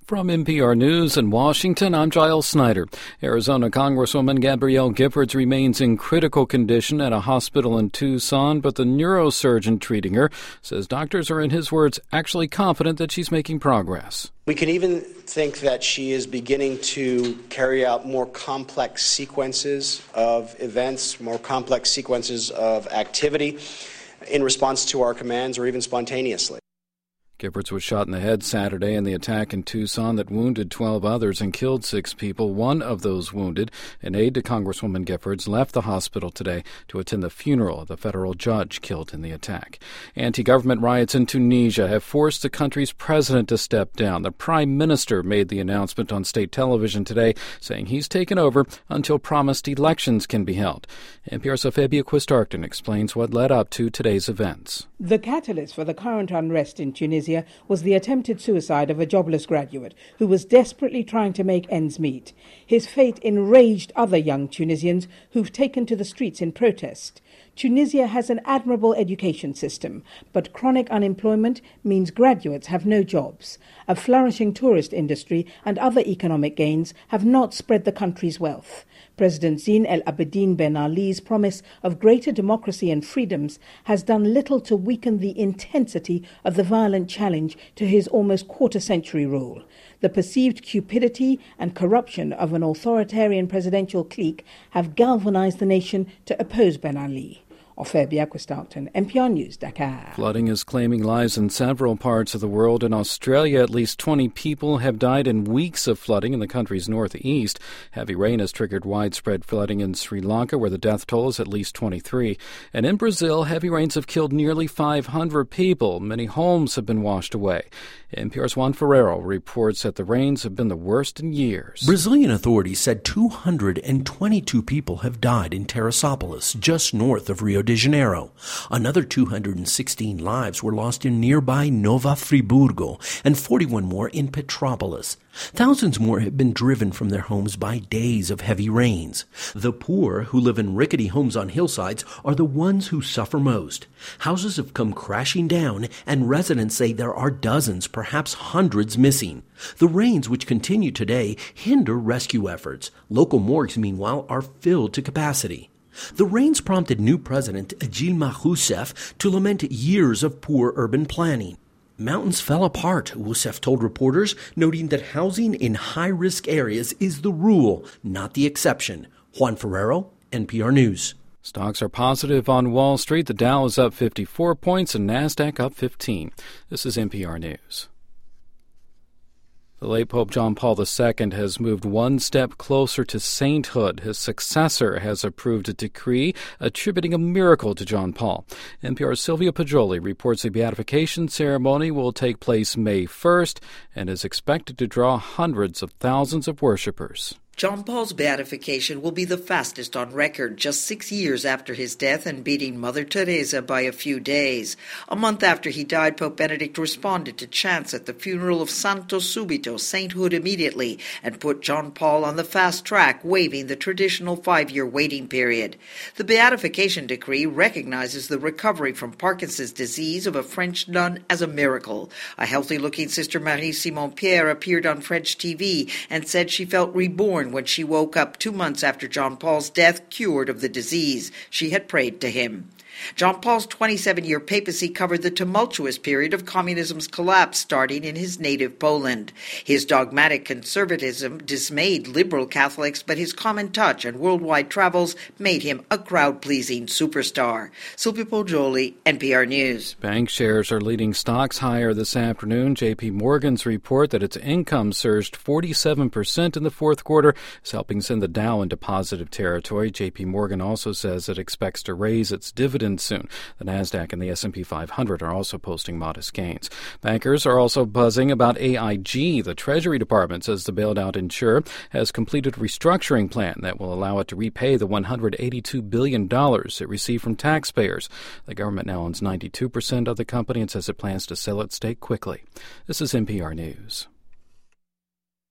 From NPR News in Washington, I'm Giles Snyder. Arizona Congresswoman Gabrielle Giffords remains in critical condition at a hospital in Tucson, but the neurosurgeon treating her says doctors are, in his words, actually confident that she's making progress. We can even think that she is beginning to carry out more complex sequences of events, more complex sequences of activity in response to our commands or even spontaneously. Giffords was shot in the head Saturday in the attack in Tucson that wounded 12 others and killed 6 people. One of those wounded, an aide to Congresswoman Giffords, left the hospital today to attend the funeral of the federal judge killed in the attack. Anti-government riots in Tunisia have forced the country's president to step down. The prime minister made the announcement on state television today, saying he's taken over until promised elections can be held. NPR's Fabia Quistarton explains what led up to today's events. The catalyst for the current unrest in Tunisia was the attempted suicide of a jobless graduate who was desperately trying to make ends meet. His fate enraged other young Tunisians who've taken to the streets in protest. Tunisia has an admirable education system, but chronic unemployment means graduates have no jobs. A flourishing tourist industry and other economic gains have not spread the country's wealth. President Zine El Abidine Ben Ali's promise of greater democracy and freedoms has done little to weaken the intensity of the violent challenge to his almost quarter-century rule. The perceived cupidity and corruption of an authoritarian presidential clique have galvanized the nation to oppose Ben Ali. Fabia Quistarton, NPR News, Dakar. Flooding is claiming lives in several parts of the world. In Australia, at least 20 people have died in weeks of flooding in the country's northeast. Heavy rain has triggered widespread flooding in Sri Lanka, where the death toll is at least 23. And in Brazil, heavy rains have killed nearly 500 people. Many homes have been washed away. NPR's Juan Ferrero reports that the rains have been the worst in years. Brazilian authorities said 222 people have died in Teresópolis, just north of Rio de Janeiro. Another 216 lives were lost in nearby Nova Friburgo, and 41 more in Petrópolis. Thousands more have been driven from their homes by days of heavy rains. The poor, who live in rickety homes on hillsides, are the ones who suffer most. Houses have come crashing down, and residents say there are dozens, perhaps hundreds, missing. The rains, which continue today, hinder rescue efforts. Local morgues, meanwhile, are filled to capacity. The rains prompted new President Dilma Rousseff to lament years of poor urban planning. Mountains fell apart, Rousseff told reporters, noting that housing in high-risk areas is the rule, not the exception. Juan Ferrero, NPR News. Stocks are positive on Wall Street. The Dow is up 54 points and NASDAQ up 15. This is NPR News. The late Pope John Paul II has moved one step closer to sainthood. His successor has approved a decree attributing a miracle to John Paul. NPR's Sylvia Poggioli reports the beatification ceremony will take place May 1st and is expected to draw hundreds of thousands of worshipers. John Paul's beatification will be the fastest on record, just 6 years after his death and beating Mother Teresa by a few days. A month after he died, Pope Benedict responded to chants at the funeral of Santo Subito, sainthood immediately, and put John Paul on the fast track, waiving the traditional 5-year waiting period. The beatification decree recognizes the recovery from Parkinson's disease of a French nun as a miracle. A healthy-looking Sister Marie Simon-Pierre appeared on French TV and said she felt reborn when she woke up 2 months after John Paul's death, cured of the disease. She had prayed to him. John Paul's 27-year papacy covered the tumultuous period of communism's collapse, starting in his native Poland. His dogmatic conservatism dismayed liberal Catholics, but his common touch and worldwide travels made him a crowd-pleasing superstar. Sylvia Poggioli, NPR News. Bank shares are leading stocks higher this afternoon. J.P. Morgan's report that its income surged 47% in the fourth quarter is helping send the Dow into positive territory. J.P. Morgan also says it expects to raise its dividend soon. The NASDAQ and the S&P 500 are also posting modest gains. Bankers are also buzzing about AIG. The Treasury Department says the bailed-out insurer has completed a restructuring plan that will allow it to repay the $182 billion it received from taxpayers. The government now owns 92% of the company and says it plans to sell its stake quickly. This is NPR News.